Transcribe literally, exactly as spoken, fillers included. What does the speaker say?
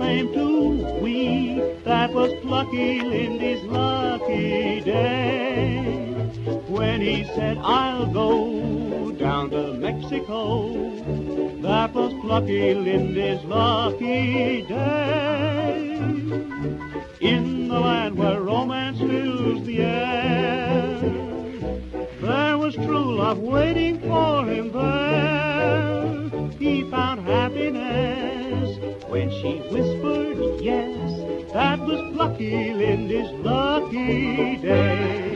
came to we. That was plucky Lindy's lucky day. When he said, I'll go down to Mexico, that was plucky Lindy's lucky day. In the land where romance fills the air, there was true love waiting for him there. He found happiness when she whispered yes. That was plucky Lindy's lucky day.